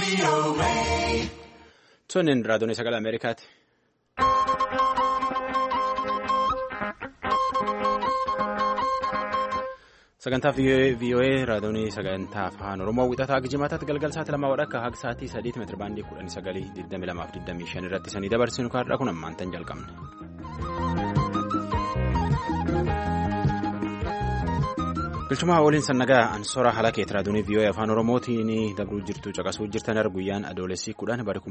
Sonnen raadiyoon sagalee Ameerikaati. Sagantaa VOA raadiyoon sagantaa afaan Oromoo wixataa Jimaataatti galgal sa'aatii 2 akka haga sa'aatii 3 meetira baandii 19:22-25 irratti sanii dabarsinu kaardhaa kun ammaan tan jalqabne. Bilchumaa waliin sannagaa ansoora halakeet raadiyoon VOA afaan Oromootiin dabruu jirtu caqasuu jirtan guyyaan adoolessi 10 bara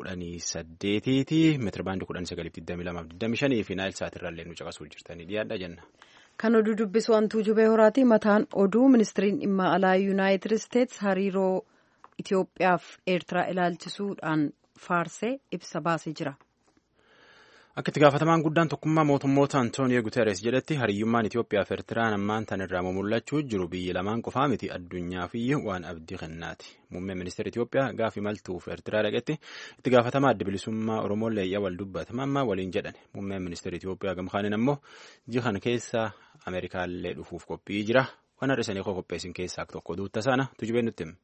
2018 meetira baandii 19:22-25 fi naayil sa'aatirraallee nu caqasuu jirtanii dhiyaadha jenna. Kan oduu dubbisu wantuu jubee horaati. Mataan oduu ministiriin dhimma alaa yuunaayitid isteetsi hariiroo Itoophiyaa fi Eertiraa ilaalchisuudhaan faarsee ibsa baasee jira. Akka itti gaafatamaan guddaan tokkummaa mootummoota Antooniyo Guteres jedhetti hariyyummaan Itoophiyaa fi Eertiraan ammaan tan irraa mul'achuu jiru biyyi lamaan qofaa miti addunyaafiyyu waan abdii kennaati. Muummeen ministeera Itoophiyaa gaafi maltuuf Eertiraa dhaqetti itti gaafatamaa adda bilisummaa Oromoo leeyyaa wal dubbatamaa waliin jedhan. Muummeen ministeera Itoophiyaa gamkaaniin ammoo jihan keessa Ameerikaallee dhufuuf qophii jira. Waan har'isanii qopheessin keessaa tokko duutta sana tujubeen nutti hima.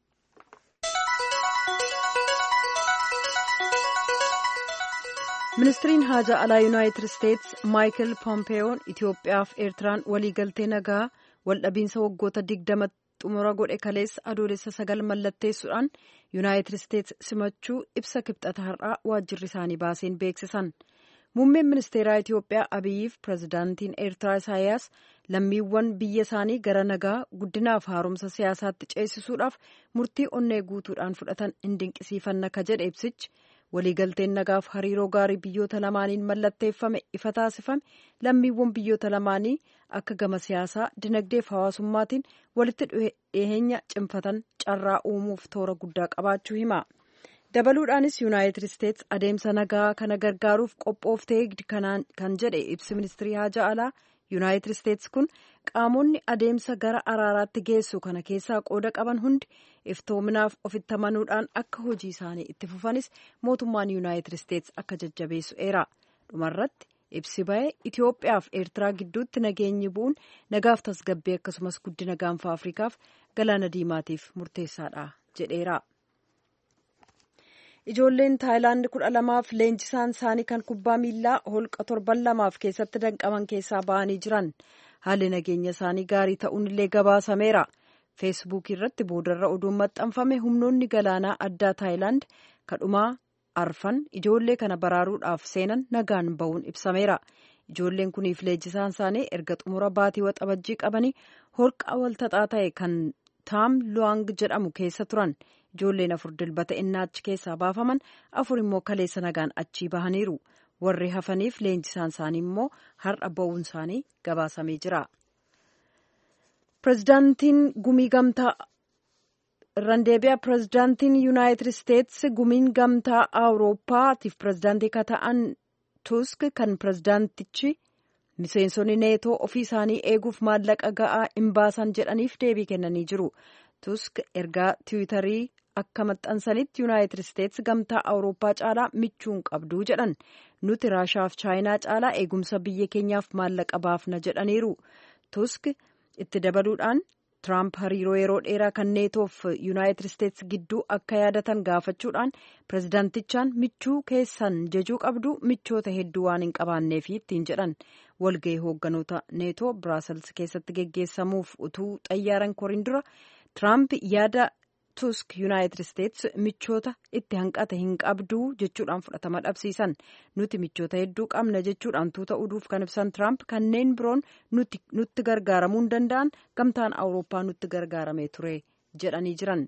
Ministiriin haajaa alaa yuunaayitid isteetsi Maayikel Pompeeyoon Itoophiyaa fi Eertiraan waliigaltee nagaa waldhabiinsa waggoota 20 xumura godhe kaleessa adoolessa 9 mallatteessuudhaan yuunaayitid isteetsi simachuu ibsa kibxata har'aa waajjirri isaanii baaseen beeksisan. Muummeen ministeeraa Itoophiyaa Abiyyiif pirezidaantiin Eertiraa Isaayyaas lammiiwwan biyya isaanii gara nagaa guddinaaf haaromsa siyaasaatti ceesisuudhaaf murtii onnee guutuudhaan fudhatan hin dinqisiifanna ka jedhe ibsichi. Waliigalteen nagaaf hariiroo gaarii biyyoota lamaaniin mallatteeffame ifa taasifame lammiiwwan biyyoota lamaanii akka gama siyaasaa dinagdeef hawaasummaatiin walitti dhiheenya cimfatan carraa uumuuf toora guddaa qabaachuu hima. Dabaluudhaanis yuunaayitid isteetsi adeemsa nagaa kana gargaaruuf qophooftee kan jedhe ibsi ministirii haajaa alaa yuunaayitid isteetsi kun qaamonni adeemsa gara araaraatti geessu kana keessaa qooda qaban hundi iftoominaaf ofitti amanuudhaan akka hojii isaanii itti fufanis mootummaan yuunaayitid isteetsi akka jajjabeessu eera. Dhumarratti ibsi ba'ee Itoophiyaa fi Eertiraa gidduutti nageenyi bu'uun nagaaf tasgabbii akkasumas guddina gaanfa Afriikaaf galaana diimaatiif murteessaadha jedheera. Ijoolleen Taayilaand 12 leenjisaan isaanii kan kubbaa miilaa holqa 7 keessatti danqaman keessaa ba'anii jiran. Haalli nageenya isaanii gaarii ta'uun illee gabaasameera. Feesbuukii irratti boodarra oduun maxxanfame humnoonni galaanaa addaa Taayilaand kadhumaa arfan ijoollee kana baraaruudhaaf seenan nagaan ba'uun ibsameera. Ijoolleen kuniif leenjisaan isaanii erga xumura baatii waxabajjii qabanii holqa walxaxaa ta'e kan Taam Luwaang jedhamu keessa turan. Ijoolleen 4 dilbata innaachi keessaa baafaman 4 immoo kaleessa nagaan achii bahaniiru. Warri hafaniif leenjisaan isaanii immoo har'a ba'uun isaanii gabaasamee jira. Pirezidaantiin gumii gamtaa Randeebiyaa pirezidaantiin yuunaayitid isteetsi gumiin gamtaa Awurooppaatiif pirezidaantii kan ta'an Tusk kan pirezidaantichi miseensonni neetoo ofii isaanii eeguuf maallaqa ga'aa hin baasan jedhaniif deebii kennanii jiru. Tusk ergaa tiwiitarii akka maxxansanitti yuunaayitid isteetsi gamtaa Awurooppaa caalaa michuu hin qabdu jedhan. Nuti Raashaaf Chaayinaa caalaa eegumsa biyya keenyaaf maallaqa baafna jedhaniiru. Tusk itti dabaluudhaan Tiraamp hariiroo yeroo dheeraa kan neetoof yuunaayitid isteetsi gidduu akka yaadatan gaafachuudhaan pirezidaantichaan michuu keessan jajuu qabdu michoota hedduu waan hin qabaanneefi ittiin jedhan. Walgahii hoogganoota neetoo Biraasels keessatti geggeessamuuf utuu xayyaaran koriin dura Tiraamp yaada Tusk yuunaayitid isteetsi michoota itti hanqate hin qabdu jechuudhaan fudhatama dhabsiisan. Nuti michoota hedduu qabna jechuudhaan tuuta oduuf kan ibsan Tiraamp kanneen biroon nutti gargaaramuu hin danda'an gamtaan Awurooppaa nutti gargaaramee ture jedhanii jiran.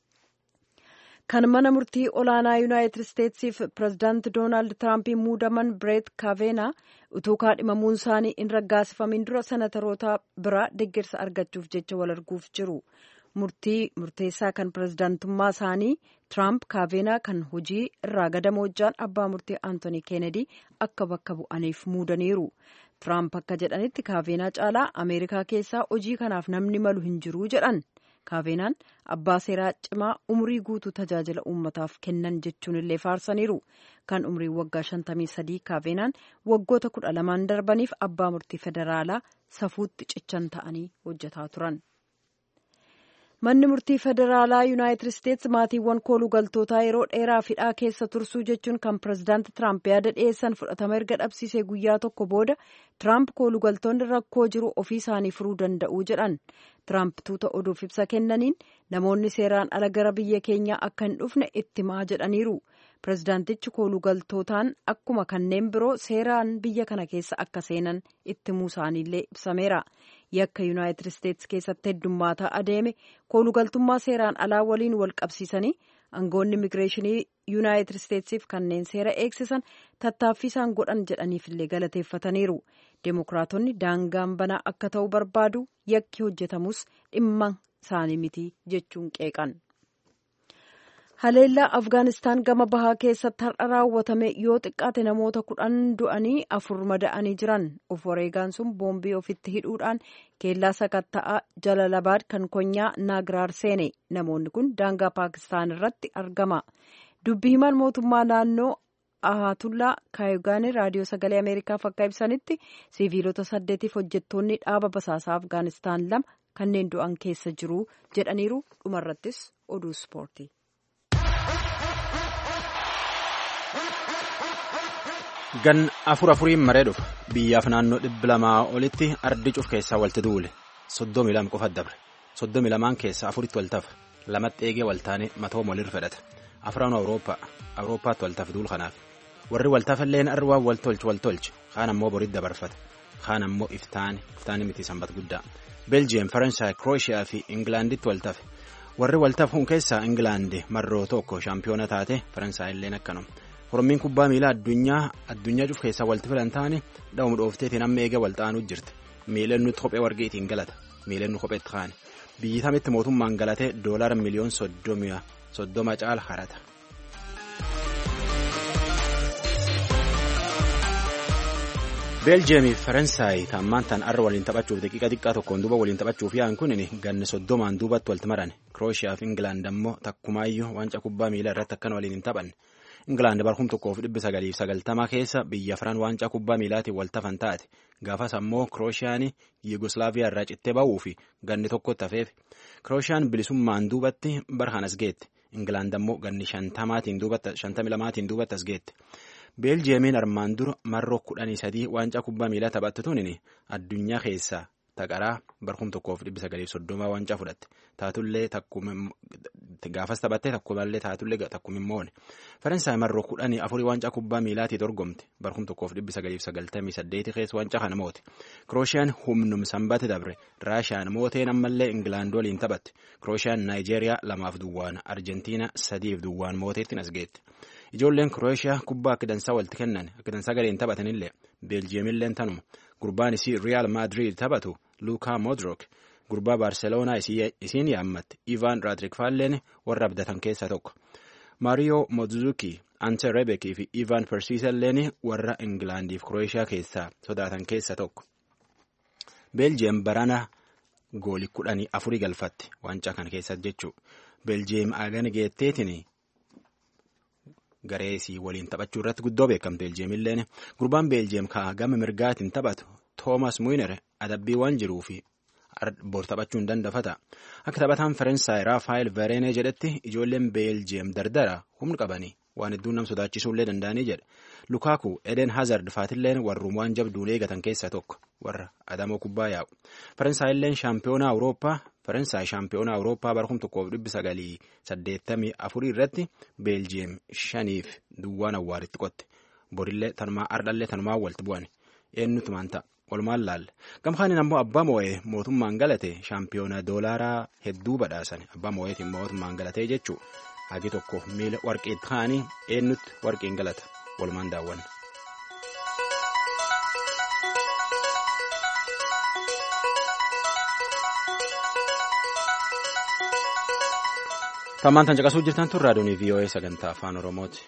Kan mana murtii olaanaa yuunaayitid isteetsiif pirezidaanti Doonaald Tiraampiin muudaman Bireet Kaavenaa utuu kaadhimamuun isaanii hin raggaasifamin dura senataroota biraa deeggarsa argachuuf jecha wal arguuf jiru. Murteessaa kan pirezidaantummaa isaanii Tiraamp Kaavenaa kan hojii irraa gadamoo hojjaan abbaa murtii Antoonii Keenedii akka bakka bu'aniif muudaniiru. Tiraamp akka jedhanitti Kaavenaa caalaa Ameerikaa keessaa hojii kanaaf namni malu hin jiru jedhan. Kaavenaan abbaa seeraa cimaa umurii guutuu tajaajila uummataaf kennan jechuun illee faarsaniiru. Kan umrii waggaa 53 Kaavenaan waggoota 12 darbaniif abbaa murtii federaalaa safuutti cichan ta'anii hojjetaa turan. Manni murtii federaalaa Yuunaayitid Isteets maatiiwwan koolugaltootaa yeroo dheeraa hidhaa keessa tursuu jechuun kan pireezidaanti Tiraamp yaada dhiyeessan fudhatama erga dhabsiisee guyyaa tokko booda Tiraamp koolugaltoonni rakkoo jiru ofii isaanii furuu danda'u jedhan. Tiraamp tuuta oduuf ibsa kennaniin namoonni seeraan ala gara biyya keenyaa akka hin dhufne itti himaa jedhaniiru. Pireezidaantichi koolugaltootaan akkuma kanneen biroo seeraan biyya kana keessa akka seenan itti himuu isaaniillee ibsameera. Yakka Yuunaayitid Isteets keessatti heddummaataa adeeme koolugaltummaa seeraan alaa waliin wal qabsiisanii aangoonni immigireeshinii Yuunaayitid Isteetsiif kanneen seera eegsisan tattaaffii isaan godhan jedhaniifillee galateeffataniiru. Deemokiraatonni daangaan banaa akka ta'u barbaadu yakki hojjetamus dhimma isaanii miti jechuun qeeqan. Haleellaa Afgaanistaan gama bahaa keessatti har'a raawwatame yoo xiqqaate namoota 10 du'anii 4 madaa'anii jiran. Of wareegaan sun boombii ofitti hidhuudhaan keellaa sakatta'aa Jalalabaad kan konyaa Naagiraar seene. Namoonni kun daangaa Paakistaan irratti argama. Dubbii himaan mootummaa naannoo Ahatullaa Kaayugaanii raadiyoo sagalee Ameerikaaf akka ibsanitti siviilota 8 hojjettoonni dhaaba basaasaa Afgaanistaan 2 kanneen du'an keessa jiru jedhaniiru. Dhumarrattis oduu ispoortii. Gan afuriin maree dhufa biyyaaf naannoo 200 olitti ardi cuf keessaa walti duule 32 qofa dabre 32 keessaa 4tti waltafa 2 eegee waltaane matoo molir fedhata afraan Awurooppaatti waltaaf duul kanaaf warri waltafalleen arwaa waltolchi kaan ammoo borit dabarfata kaan ammoo iftaani miti sanbat guddaa Belgium, Faransaay, Krooshiyaa fi Ingilaanditti waltafe warri waltafuun keessaa Ingilaandi marroo tokko shaampiyoona taate Faransaay illeen akkanuma. Orommiin kubbaa miilaa addunyaa cuf keessaa walti filan taane dhawum dhoofteetiin amma eega walxaanuu jirti. Miilennu kophee wargeetiin galata. Miilennu kopheetti kaane. Biyyi tamitti mootummaan galatee $1 miliyoon 30 caala harata. Beeljeemii fi Faransaay taammaan tan arra waliin taphachuuf daqiiqa xiqqaa tokkoon duuba waliin taphachuuf yaa'an kunini ganna 30 duubatti walti maran. Krooshiyaa fi Ingilaand ammoo takkumaayyuu wanca kubbaa miilaa irratti akkan waliin hin taphanne. Ingilaand barkum 1990 keessa biyya Afraan waancaa kubbaa miilaatiin waltafan taate gaafas ammoo Krooshaan Yugoslaaviyaa irraa cittee ba'uu fi ganni tokkotti hafeef Krooshaan bilisummaan duubatti barhanas geette Ingilaand ammoo ganni 52 duubatti as geette Beeljeemiin armaan dura marroo 13 waancaa kubbaa miilaa taphattuun addunyaa keessaa taqaraa barkum 1930 waancaa fudhatte taatullee gaafas taphattee takkumallee taatullee takkumimmoone Faransaay marroo 14 waancaa kubbaa miilaatii dorgomte barkum 1998 keessa waancaa kana moote Krooshaan humnum sanbate dabre Raashiyaan mooteen ammallee Ingilaand waliin taphatte Krooshaan Naayijeeriyaa 2-2 Arjentiina 3-2 mooteettiin as geette ijoolleen Krooshiyaa kubbaa akka dansaa walti kennan akka dansaa galeen taphatanillee Beeljeemilleen tanuma gurbaan isii Riyaal Maadriid taphatu Luukaa Modric gurbaa Baarseloonaa isiin yaammatte Ivan Raatrik faalleen warra abdatan keessaa tokko Maariyo Modzuki Ante Rebekii fi Ivan Persiiselleen warra Ingilaandiif Krooshiyaa keessaa sodaatan keessaa tokko Beeljeem barana goolii 14 galfatte waancaa kana keessatti jechuu Beeljeem agani geetteetiin gareesii waliin taphachuu irratti guddoo beekamte Beeljeemilleen gurbaan Beeljeem gama mirgaatiin taphatu Toomas Muiner adabbii waan jiruu fi bor taphachuun dandafata akka taphataan Faransaay Raafaayil Verenee jedhetti ijoolleen Beeljeem dardara humna qabanii waan hedduun nam sodaachisuullee danda'anii jedha Lukaaku Eden Hazard faatilleen warrum waan jabduun eegatan keessaa tokko warra adamoo kubbaa yaa'u Faransaay shaampiyoonaa Awurooppaa barkum 1984 irratti Beeljeem 5-2 awwaaritti qotte borillee ardhallee tanumaa walti bu'an eenyutu maanta walumaan laalla gamkaaniin ammoo abbaa moo'ee mootummaan galate shaampiyoona doolaaraa hedduu badhaasan abbaa moo'eetiin mootummaan galatee jechuu hagi tokko miila warqeetti kaanii eenyutti warqeen galata walumaan daawwanna. Tammaan tan caqasuu jirtan tun raadiyoon VOA sagantaa afaan Oromooti.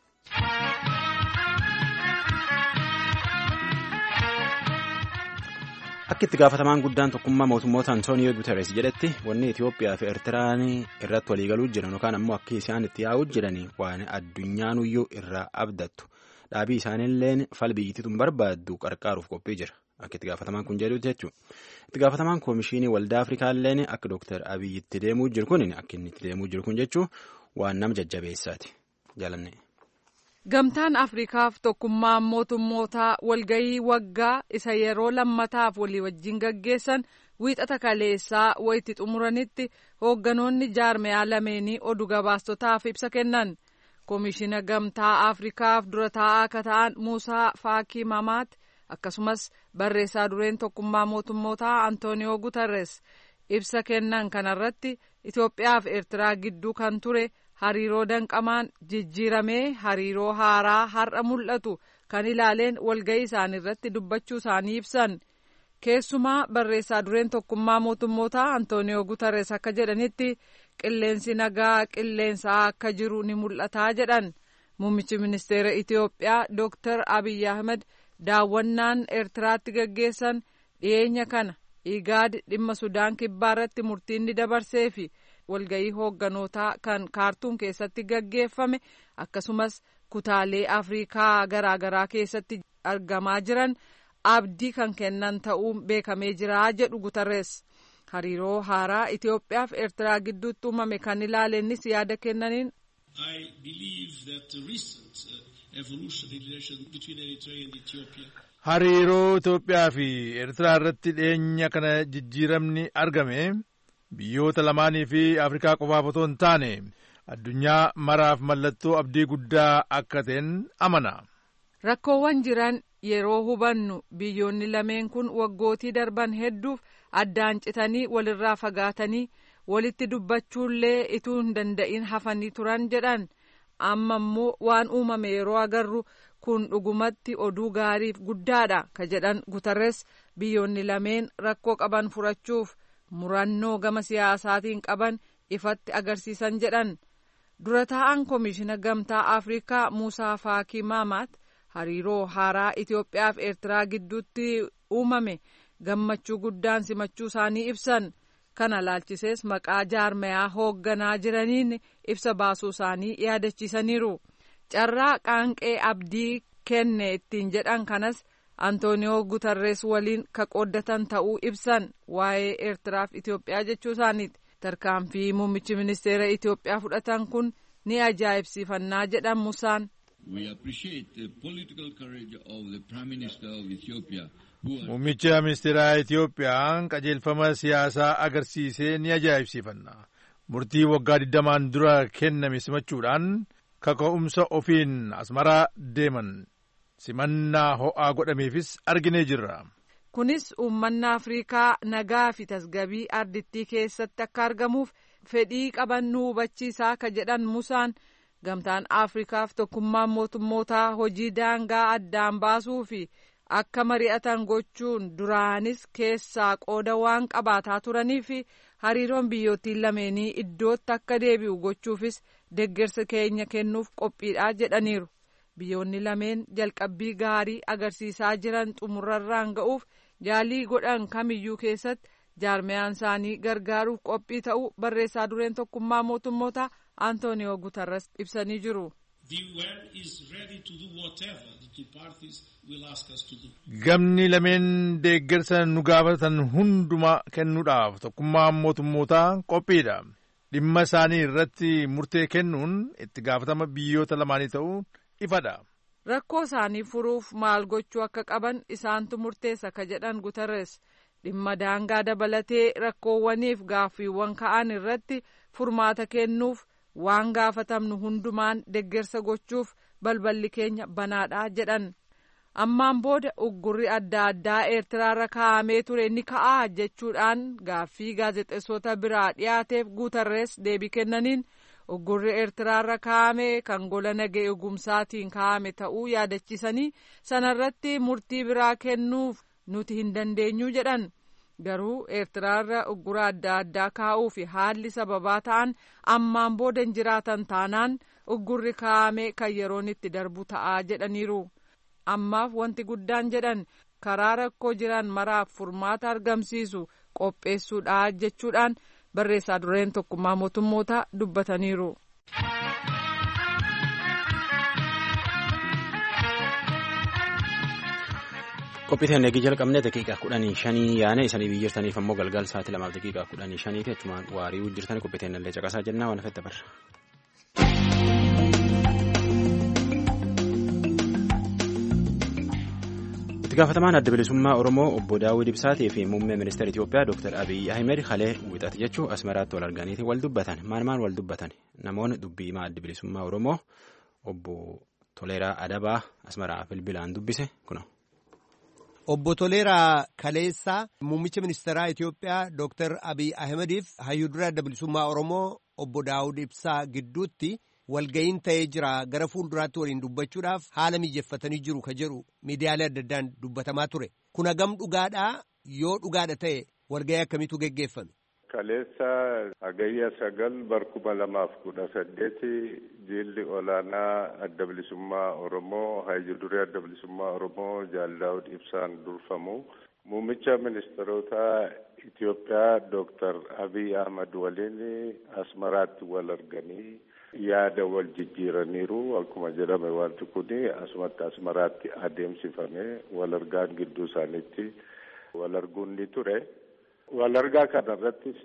Akka itti gaafatamaan guddaan tokkummaa mootummoota Antooniyoo Guuteres jedhetti wanni Itoophiyaa fi Eertiraan irratti waliigaluu jiran yookaan ammoo akka isaan itti yaa'uu jiran waan addunyaanuyyuu irraa abdattu dhaabii isaaniilleen fal biyyittiituun barbaaddu qarqaaruuf qophii jira. akka itti gaafatamaan kun jedhutti jechuudha. Itti gaafatamaan koomishinii waldaa Afrikaa illee akka Dr. Abiyyi itti deemuu jiru kun akka inni itti deemuu jiru kun jechuun waan nama jajjabeessaati. Jaalanne. Gamtaan Afriikaaf tokkummaan mootummootaa walgahii waggaa isa yeroo lammataaf walii wajjin gaggeessan wiixata kaleessaa wayitti xumuranitti hoogganoonni jaarmiyaa lameenii oduu gabaastotaaf ibsa kennan. Koomishina Gamtaa Afriikaaf dura taa'aa akka ta'an Muusaa Faakii Mamaat akkasumas barreessaa dureen tokkummaa mootummootaa Antooniyoo Guterres ibsa kennan kanarratti Itoophiyaa fi Eertiraa gidduu kan ture hariiroo danqamaan jijjiiramee hariiroo haaraa har'a mul'atu kan ilaaleen walgahii isaaniirratti dubbachuu isaanii ibsan. Keessumaa barreessaa dureen tokkummaa mootummootaa Antooniyoo Guterres akka jedhanitti qilleensi nagaa qilleensaa akka jiru ni mul'ataa jedhan. Muummichi ministeera Itoophiyaa Dr. Abiyyi Ahmed daawwannaan Eertiraatti gaggeessan dhiyeenya kana IGAD dhimma Sudaan kibbaa irratti murtiin ni dabarsee fi walgahii hoogganootaa kan Kaartuum keessatti gaggeeffame akkasumas kutaalee Afriikaa garaagaraa keessatti argamaa jiran abdii kan kennan ta'uun beekamee jira jedhu Guterres. Hariiroo haaraa Itoophiyaa fi Eertiraa gidduutti uumame kan ilaalennis yaada kennaniin. Hariiroo Itoophiyaa fi Eertiraa irratti dhiyeenya kana jijjiiramni argame biyyoota lamaanii fi Afrikaa qofaaf otoo hin taane addunyaa maraaf mallattoo abdii guddaa akka ta'een amana. Rakkoowwan jiran yeroo hubannu biyyoonni lameen kun waggootii darban hedduuf addaan citanii walirraa fagaatanii walitti dubbachuullee ituu hin danda'in hafanii turan jedhan. Amma immoo waan uumame yeroo agarru kun dhugumatti oduu gaariif guddaadha ka jedhan Guterres biyyoonni lameen rakkoo qaban furachuuf murannoo gama siyaasaatiin qaban ifatti agarsiisan jedhan. Dura taa'an koomishina Gamtaa Afriikaa Muusaa Faakii Maamaat hariiroo haaraa Itoophiyaa fi Eertiraa gidduutti uumame gammachuu guddaan simachuu isaanii ibsan. Kana laalchisees maqaa jaarmayaa hoogganaa jiraniin ibsa baasuu isaanii yaadachiisaniiru. Carraa qaanqee abdii kenne ittiin jedhan kanas Antooniyoo Guterres waliin ka qooddatan ta'uu ibsan waa'ee Eertiraa fi Itoophiyaa jechuu isaaniiti. Tarkaanfii muummichi ministeera Itoophiyaa fudhatan kun ni ajaa'ibsiifannaa jedhan Musaan. Muummicha ministeeraa Itoophiyaa qajeelfama siyaasaa agarsiisee ni ajaa'ibsiifanna. Murtii waggaa 20 dura kenname simachuudhaan kaka'umsa ofiin Asmaraa deeman simannaa ho'aa godhameefis arginee jirra. Kunis uummanni Afriikaa nagaa fi tasgabbii ardittii keessatti akka argamuuf fedhii qaban nu hubachiisaa ka jedhan Musaan. Gamtaan Afriikaaf tokkummaan mootummootaa hojii daangaa addaan baasuu fi akka mari'atan gochuun duraanis keessaa qooda waan qabaataa turanii fi hariiroon biyyootiin lameenii iddootti akka deebi'u gochuufis deeggarsa keenya kennuuf qophiidha jedhaniiru. Biyyoonni lameen jalqabbii gaarii agarsiisaa jiran xumurarraan ga'uuf yaalii godhan kamiyyuu keessatti jaarmiyaan isaanii gargaaruuf qophii ta'uu barreessaa dureen tokkummaa mootummootaa Antooniyoo Guterres ibsanii jiru. Gamni lameen deeggarsa nu gaafatan hunduma kennuudhaaf tokkummaan mootummootaa qophiidha. Dhimma isaanii irratti murtee kennuun itti gaafatama biyyoota lamaanii ta'uu ifadha. Rakkoo isaanii furuuf maal gochuu akka qaban isaantu murteessa ka jedhan Guterres. Dhimma daangaa dabalatee rakkoowwaniif gaaffiiwwan ka'an irratti furmaata kennuuf waan gaafatamnu hundumaan deeggarsa gochuuf balballi keenya banaadha jedhan. Ammaan booda uggurri adda addaa Eertiraarra kaa'amee ture ni ka'aa jechuudhaan gaaffii gaazexeessota biraa dhiyaateef Guterres deebii kennaniin uggurri Eertiraarra kaa'ame kan gola nagaa eegumsaatiin kaa'ame ta'uu yaadachiisanii sanarratti murtii biraa kennuuf nuti hin dandeenyu jedhan. Garuu Eertiraarra uggura adda addaa kaa'uu fi haalli sababaa ta'an ammaan booda hin jiraatan taanaan uggurri kaa'ame kan yeroon itti darbu ta'aa jedhaniiru. Ammaaf wanti guddaan jedhan karaa rakkoo jiran maraaf furmaata argamsiisu qopheessuudha jechuudhaan barreessaa dureen tokkummaa mootummootaa dubbataniiru. Qophiiteen eegi jalqabnee daqiiqaa 15 yaane isanii biyyirtaniif ammoo galgal sa'aatii 2 daqiiqaa 15 jechuun waarii jirtanii qophiiteen illee caqasaa jennaa waan fedha barra. Itti gaafatamaan adda bilisummaa Oromoo obbo Daawud Ibsaatii fi muummee ministeera Itoophiyaa Dr. Abiy Ahmed Halee wixate jechuun Asmaraatti wal arganiiti wal dubbatan maal wal dubbatan namoonni dubbii himaa adda bilisummaa Oromoo obbo Toleeraa Adabaa Asmaraa bilbilaan dubbise kuno. Obbo Toleeraa Kaleessaa muummicha ministeeraa Itoophiyaa Dr. Abiy Ahmediif hayyuu duree adda bilisummaa Oromoo obbo Daawud Ibsaa gidduutti walga'iin ta'ee jira gara fuulduraatti waliin dubbachuudhaaf haala mijeeffatanii jiru ka jedhu miidiyaalee adda addaan dubbatamaa ture. Kun hagam dhugaadhaa yoo dhugaadha ta'e walga'ii akkamiitu geggeeffame? Kaleessa hagayya 9/2018 jilli olaanaa adda bilisummaa Oromoo hayyuu duree adda bilisummaa Oromoo Jaal Daawud Ibsaan durfamu muummicha ministeerota Itoophiyaa Dr. Abiy Ahmed waliin Asmaraatti wal arganii yaada wal jijjiiraniiru akkuma jedhame wanti kun asumatti Asmaraatti adeemsifame wal argaan gidduu isaaniitti wal arguun ni ture. Wal argaa kanarrattis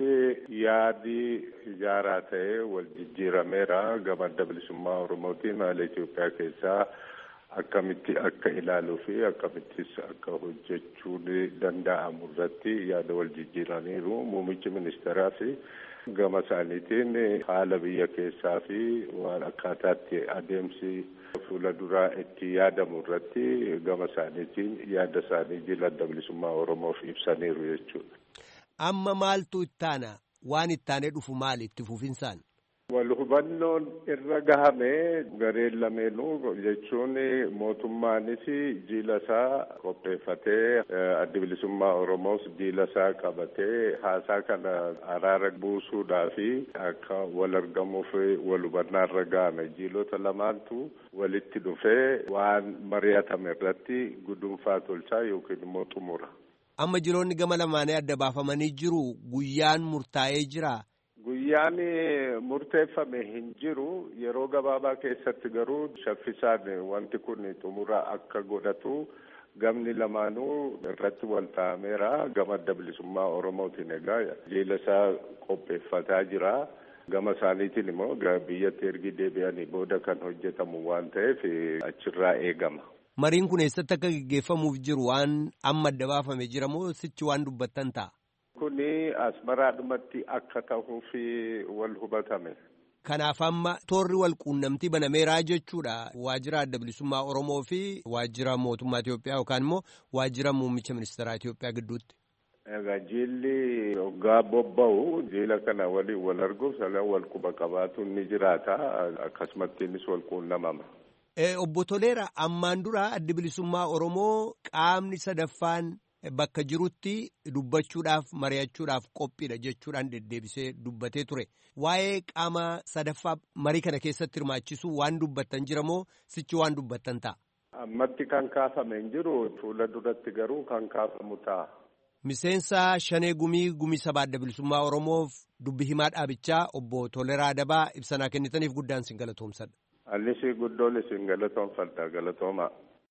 yaadi ijaaraa ta'e wal jijjiirameera gama adda bilisummaa Oromootiin haala Itoophiyaa keessaa akkamitti akka ilaaluu fi akkamittis akka hojjechuun danda'amu irratti yaada wal jijjiiraniiru. Muummichi ministeeraa fi gama isaaniitiin haala biyya keessaa fi waan akkaataatti adeemsi fuula duraa itti yaadamu irratti gama isaaniitiin yaada isaanii jila adda bilisummaa Oromoof ibsaniiru jechuudha. Amma maaltu ittaana waan ittaanee dhufu maali itti fufinsaan? Wal hubannoon irra gahame gareen lameenuu jechuun mootummaanis jila isaa qopheeffatee adda bilisummaa Oromoos jila isaa qabatee haasaa kana araara buusuudhaaf akka wal argamuuf wal hubannaa irra gahame jiilota lamaantu walitti dhufee waan mari'atame irratti gudunfaa tolchaa yookiin immoo xumura. Amma jiloonni gama lamaanii adda baafamanii jiru guyyaan murtaa'ee jira. Guyyaan murteeffame hin jiru yeroo gabaabaa keessatti garuu shaffisaan wanti kun xumura akka godhatu gamni lamaanuu irratti wal ta'ameera. Gama adda bilisummaa Oromootiin egaa jila isaa qopheeffataa jira. Gama isaaniitiin immoo biyyatti ergi deebi'anii booda kan hojjetamu waan ta'eef achirraa eegama. Mariin kun eessatti akka gaggeeffamuuf jiru waan amma adda baafame jira moo sichi waan dubbattan ta'a? Kuni Asmaraadhumatti akka ta'uuf wal hubatame. Kanaaf amma toorri wal quunnamtii banameeraa jechuudha. Waajjira adda bilisummaa Oromoo fi waajjira mootummaa Itoophiyaa yookaan immoo waajjira muummicha ministeeraa Itoophiyaa gidduutti. Egaa jilli hoggaa bobba'u jila kana waliin wal arguuf salaan wal quba qabaatu ni jiraata. Akkasumattiinis wal quunnamama. Obbo Toleeraa ammaan dura adda bilisummaa Oromoo qaamni sadaffaan bakka jirutti dubbachuudhaaf mari'achuudhaaf qophiidha jechuudhaan deddeebisee dubbatee ture. Waa'ee qaama sadaffaa marii kana keessatti hirmaachisuu waan dubbattan jira moo sichi waan dubbattan ta'a? Ammatti kan kaafame hin jiru fuula duratti garuu kan kaafamu ta'a. Miseensa Shanee Gumii Sabaa Adda Bilisummaa Oromoof dubbi himaa dhaabichaa obbo Toleeraa Adabaa ibsanaa kennitaniif guddaan sin galatoomsadha. Annis guddoon isin galatoomfadha galatooma.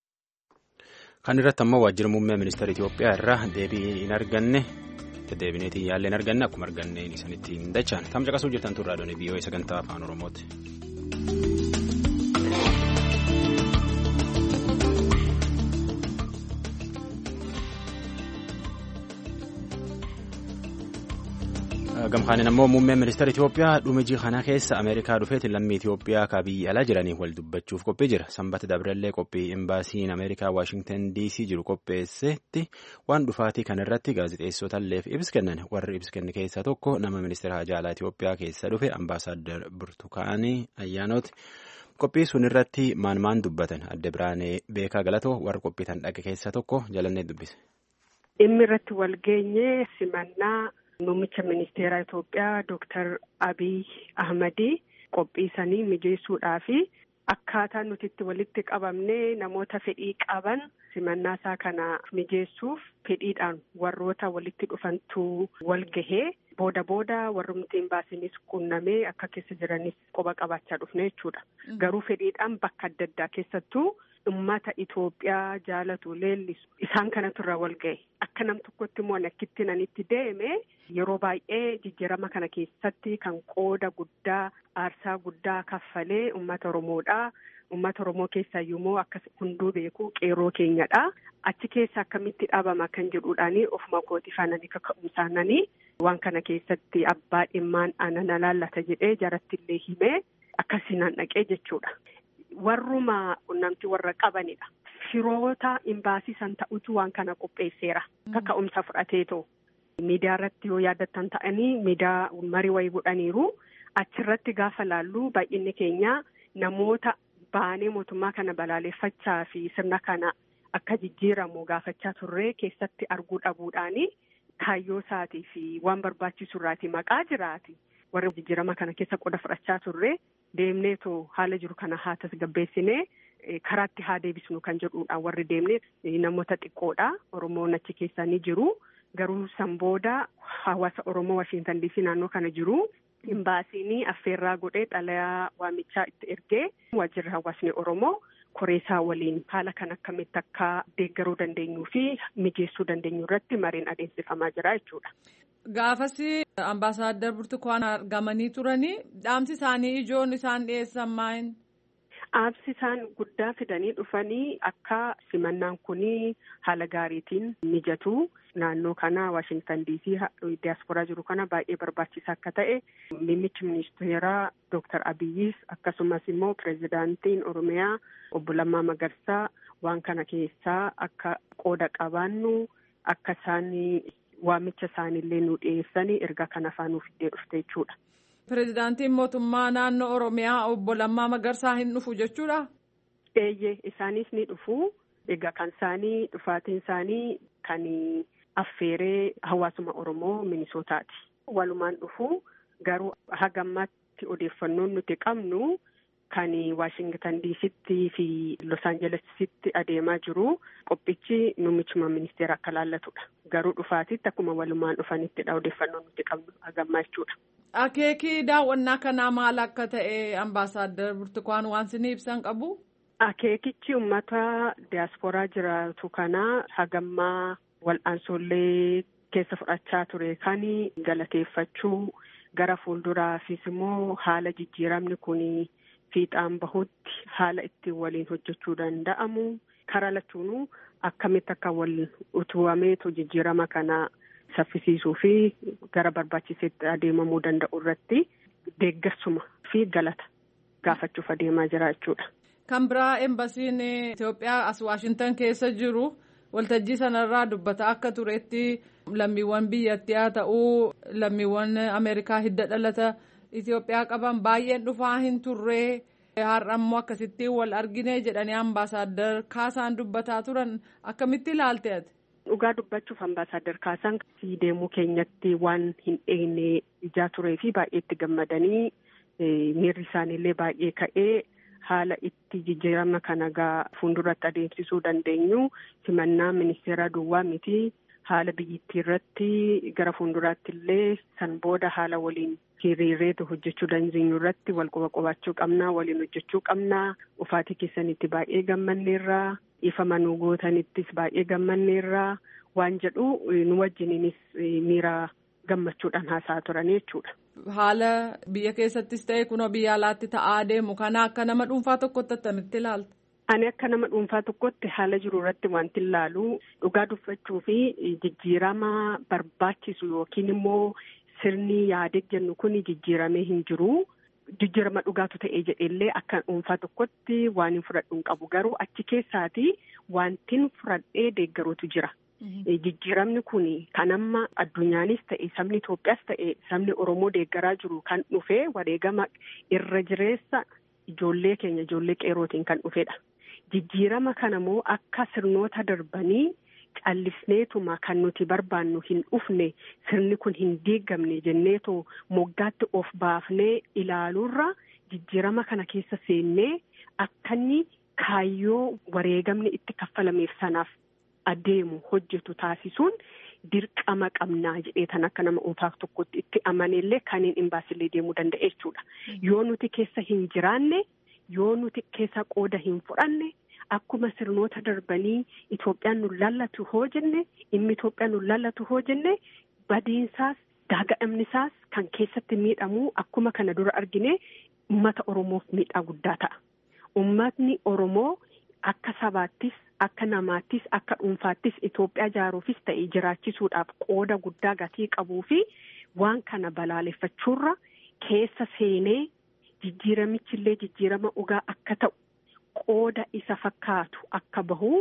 Kan irratti ammoo waajjira muummee ministeera Itoophiyaa irraa deebii hin arganne deebineetiin yaallee hin arganne akkuma arganne isanitti hin dachaan tam caqasuu jirtan turraa doonii VOA sagantaa afaan Oromooti. Gamkaaniin ammoo muummeen ministeera Itoophiyaa dhumijii kana keessa Ameerikaa dhufeetiin lammii Itoophiyaa ka biyya alaa jiranii wal dubbachuuf qophii jira. Sanbata Dabrallee qophii imbaasiin Ameerikaa Waashingtan DC jiru qopheessetti waan dhufaatii kanarratti gaazexeessotalleef ibsa kennan. Warri ibsa kenne keessaa tokko nama ministeera hajaa alaa Itoophiyaa keessa dhufe Ambaasaadder Burtukaanii Ayyaanooti. Qophii sun irratti maan dubbatan Adde Biraanee Beekaa Galatoo warra qophii tan dhaqe keessaa tokko jalannee dubbise. Dhimmi irratti wal geenye simannaa muummicha ministeera Itoophiyaa Dr. Abiy Ahmed qophiisanii mijeessuudhaa fi akkaataa nuti itti walitti qabamnee namoota fedhii qaban simannaa isaa kana mijeessuuf fedhiidhaan warroota walitti dhufantu wal gahee booda warrumtiin baasinis qunnamee akka keessa jiranis qoba qabaachaa dhufne jechuudha. Garuu fedhiidhaan bakka adda addaa keessattuu ummata Itoophiyaa jaalatu leellisu isaan kanatu irra wal ga'e. Akka nam tokkotti immoo akkitti nanitti deeme yeroo baay'ee jijjiirama kana keessatti kan qooda guddaa aarsaa guddaa kaffalee ummata Oromoodha. Ummata Oromoo keessaa immoo akka hunduu beeku qeerroo keenyadha. Achi keessa akkamitti dhaabama kan jedhuudhaani ofuma kooti faananii kaka'umsaananii waan kana keessatti abbaa dhimmaan ana laallata jedhee jaratti illee himee akkasiin dhaqee jechuudha. Warruma qunnamtii warra qabanidha. Firoota imbaasii san ta'utu waan kana qopheesseera. Kaka'umsa fudhateetoo. Miidiyaa irratti yoo yaadattan ta'anii miidiyaa marii wayii godhaniiru. Achirratti gaafa laallu baay'inni keenya namoota baanee mootummaa kana balaaleffachaa fi sirna kana akka jijjiiramu gaafachaa turre keessatti arguu dhabuudhaani kaayyoo isaatii fi waan barbaachisu irraati maqaa jiraati. Warri jijjiirama kana keessa qooda fudhachaa turre deemneetoo haala jiru kana haa tasgabbeessinee karaatti haa deebisnu kan jedhuudhaan warri deemnee namoota xiqqoodha. Oromoon achi keessaa ni jiru. Garuu san booda hawaasa Oromoo Washiintan DC naannoo kana jiru. Imbaasiin affeerraa godhee xalayaa waamichaa itti ergee waajjirri hawaasni Oromoo koreesaa waliin haala kan akkamitti akka deeggaruu dandeenyuu fi mijeessuu dandeenyu irratti mariin adeemsifamaa jira jechuudha. Gaafasi Ambaasaadder Burtukaan argamanii turanii dhaamsi isaanii ijoon isaan dhiyeessan maal? Dhaamsi isaan guddaa fidanii dhufanii akka simannaan kunii haala gaariitiin mijatu naannoo kana Waashingtan DC diyaasporaa jiru kana baay'ee barbaachisaa akka ta'e muummichi ministeeraa Dr. Abiyyis akkasumas immoo pireezidaantiin Oromiyaa obbo Lammaa Magarsaa waan kana keessaa akka qooda qabaannu akka isaan waamicha isaaniillee nu dhiyeessanii erga kana faanuuf iddee dhufte jechuudha. Pireezidaantiin mootummaa naannoo Oromiyaa obbo Lammaa Magarsaa hin dhufu jechuudha? Eeyyee isaanis ni dhufu. Egaa kan isaanii dhufaatiin isaanii kan affeeree hawaasuma Oromoo Minisootaati. Walumaan dhufu garuu hagammaatti odeeffannoon nuti qabnu kan Waashingtan DC'tti fi Los Angelesitti adeemaa jiru qophichi muummichuma ministeera akka laallatudha. Garuu dhufaatitti akkuma walumaan dhufanittidha odeeffannoon nuti qabnu hagammaa jechuudha. Akeekii daawwannaa kanaa maal akka ta'e Ambaasaadder Burtukaan waan isin ibsan qabu? Akeekichi uummata diyaasporaa jiraatu kana hagammaa wal'aansollee keessa fudhachaa ture kan galateeffachuu gara fuulduraafis immoo haala jijjiiramni kun fiixaan bahutti haala ittiin waliin hojjechuu danda'amu karaa lachuunuu akkamitti akka wal utubameetu jijjiirama kana saffisiisuu fi gara barbaachiseetti adeemamuu danda'u irratti deeggarsuma fi galata gaafachuuf adeemaa jira jechuudha. Kan biraa embasiin Itoophiyaa as Waashingtan keessa jiru waltajjii sanarraa dubbata akka turetti lammiiwwan biyyattii haa ta'uu lammiiwwan Ameerikaa hidda dhalata Itoophiyaa qaban baay'een dhufaa hin turree har'a immoo akkasitti wal argine jedhanii Ambaasaadder Kaasaan dubbataa turan akkamitti ilaalte ati? Dhugaa dubbachuuf Ambaasaadder Kaasaan deemuu keenyatti waan hin eegne ijaa turee fi baay'ee itti gammadanii miirri isaaniillee baay'ee ka'ee haala itti jijjiirama kana gaa fuulduratti adeemsisuu dandeenyu simannaa ministeera duwwaa miti haala biyyittii irratti gara fuulduraatti illee san booda haala waliin hiriireetu hojjechuu dandeenyu irratti wal qabaachuu qabnaa waliin hojjechuu qabnaa ufaatii keessanitti baay'ee gammanneerraa ifa manuu gootanittis baay'ee gammanneerraa waan jedhu nu wajjiniinis miira gammachuudhaan haasaa turan jechuudha. Haala biyya keessattis ta'e kunoo biyya alaatti ta'aa deemu kana akka nama dhuunfaa tokkotti attamitti ilaalta? Ani akka nama dhuunfaa tokkotti haala jiru irratti wanti ilaalu dhugaa dubbachuu fi jijjiirama barbaachisu yookiin immoo sirni yaadee jennu kun jijjiiramee hin jiru. Jijjiirama dhugaatu ta'ee jedhellee akka dhuunfaa tokkotti waan hin fudhadhu hin qabu garuu achi keessaati wantin fudhadhee deeggaruutu jira. Jijjiiramni kun kan amma addunyaanis ta'e sabni Itoophiyaas ta'e sabni Oromoo deeggaraa jiru kan dhufee wareegama irra jireessa ijoollee keenya ijoollee qeerootiin kan dhufedha. Jijjiirama kana immoo akka sirnoota darbanii callisneetuma kan nuti barbaannu hin dhufne sirni kun hin diigamne jenneetoo moggaatti of baafnee ilaaluurra jijjiirama kana keessa seennee akka inni kaayyoo wareegamni itti kaffalameef sanaaf adeemu hojjetu taasisuun dirqama qabnaa jedhee tan akka nama dhuunfaa tokkotti itti amaneellee kan hin imbaasillee deemuu danda'a jechuudha. Yoo nuti keessa hin jiraanne yoo nuti keessa qooda hin fudhanne akkuma sirnoota darbanii Itoophiyaan nu lallatu hoo jenne dhimmi Itoophiyaan nu lallatu hoo jenne badiinsaas gaaga'amnisaas kan keessatti miidhamu akkuma kana dura argine uummata Oromoof miidhaa guddaa ta'a. Uummatni Oromoo akka sabaattis akka namaattis akka dhuunfaattis Itoophiyaa ijaaruufis ta'e jiraachisuudhaaf qooda guddaa gatii qabuu fi waan kana balaaleffachuurra keessa seenee jijjiiramichillee jijjiirama dhugaa akka ta'u qooda isa fakkaatu akka bahu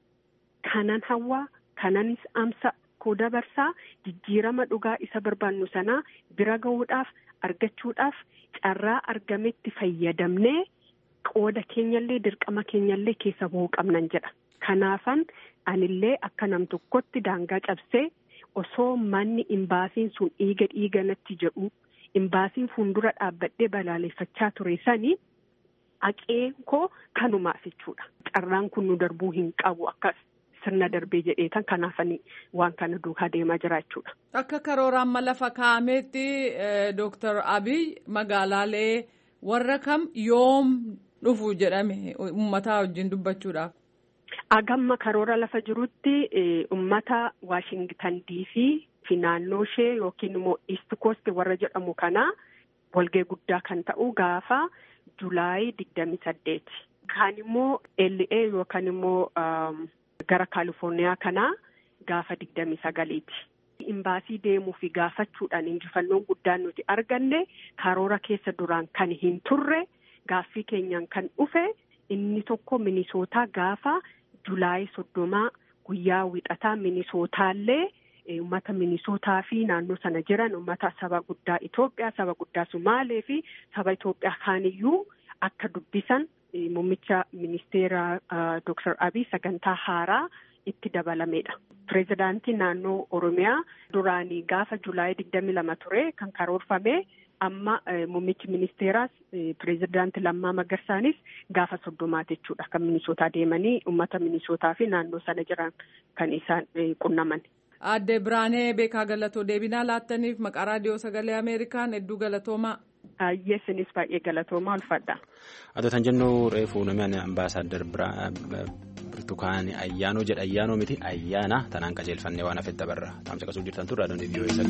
kanan hawwaa kananis amsa koo dabarsaa jijjiirama dhugaa isa barbaannu sanaa bira gahuudhaaf argachuudhaaf carraa argametti fayyadamnee qooda keenyallee dirqama keenyallee keessa bahuu qabnan jedha. Kanaafan anillee akka nam tokkotti daangaa cabsee osoo manni imbaasiin sun dhiiga natti jedhu imbaasiin fuuldura dhaabbadhee balaaleffachaa ture sanii haqeen koo kanumaaf jechuudha. Carraan kun nu darbuu hin qabu akkas sirna darbee jedheetan kanaafanii waan kana duukaa deemaa jira jechuudha. Akka karooraan lafa kaa'ameetti Dr. Abiy magaalaalee warra kam yoom dhufu jedhame uummataa wajjin dubbachuudhaaf. Agamma karoora lafa jirutti uummata Waashingtan DC fi naannoo ishee yookiin immoo East Coast warra jedhamu kana walgahii guddaa kan ta'u gaafa Julaay 28. Kaan immoo LA yookaan immoo gara Kaalifoorniyaa kana gaafa 29ti. Imbaasii deemuu fi gaafachuudhaan injifannoon guddaan nuti arganne karoora keessa duraan kan hin turre gaaffii keenyaan kan dhufe inni tokko Minisootaa gaafa Julaay 30 guyyaa wixataa Minisootaallee uummata Minisootaa fi naannoo sana jiran uummata saba guddaa Itoophiyaa, saba guddaa Sumaalee fi saba Itoophiyaa kaaniyyuu akka dubbisan muummicha ministeera Dr. Abiy sagantaa haaraa itti dabalamedha. Pireezidaantiin naannoo Oromiyaa duraanii gaafa Julaay 22 ture kan karoorfame amma muummichi ministeeraas pireezidaantii Lammaa Magarsaanis gaafa 30 jechuudha kan Minisootaa deemanii uummata Minisootaa fi naannoo sana jiran kan isaan qunnaman. Aadde Biraanee Beekaa Galatoo deebinaa laattaniif maqaa raadiyoo sagalee Ameerikaan hedduu galatoomaa. Yeesinis baay'ee galatoomaa ulfadha. Adootan jennu reefuu namni ambaasaaddar Birtukaan Ayyaanoo jedha Ayyaanoo miti ayyaana tanaan qajeelfannee waan hafetti dabarra. Taamsa qasuu jirtan turre adoon viiyoo eessa.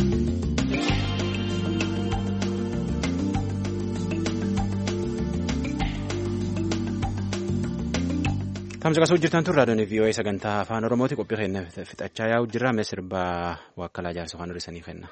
Taamsa qasuu jirtan turre adoon viiyoo sagantaa afaan Oromooti qophii keenya fixachaa yaa'u jirra mee sirbaa wakkalaa jaarsa afaan hir'isanii kenna.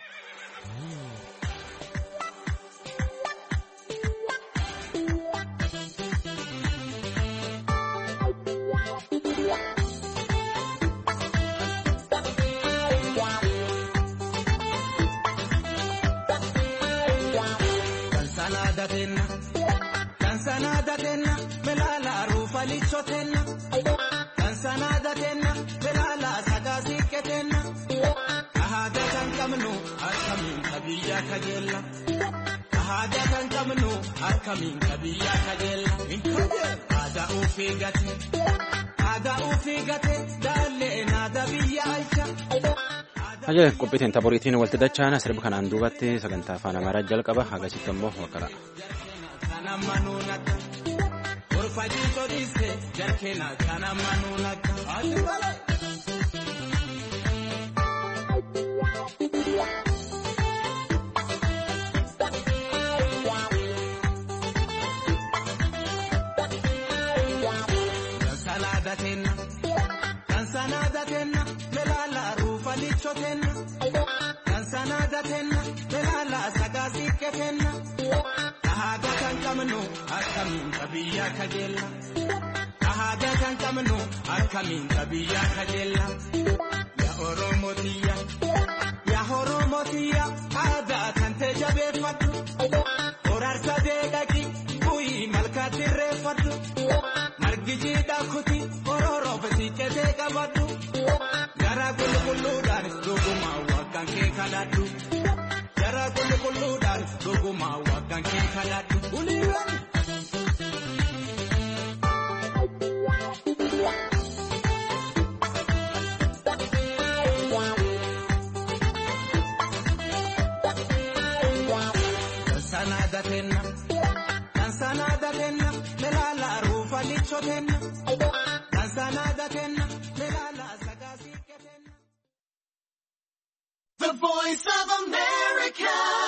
Akkamiin kabiyyaa kajeella aadaa ofii gate daallee naada biyya alcha. Ajajaa qophiitiin taboriitiin walitti dachaana sirba kanaan duubatti sagantaa afaan Amaaraa jalqaba agasitti immoo wakkala. Akkamiin kabiyyaa kajeella yaa Oromootiya aadaa kan ta'e jabeeffadhu oraarsa deegaki bu'ii malkaatti reeffadhu margi jiidhaa kuti ororoof siqetee qabadhu garaa qulqulluudhaan dhugumaa waggaan kee kadhadhu garaa qulqulluudhaan dhugumaa waggaan kee kadhadhu. Kan sanaa datenna melala ruufa lichotenna voice of America.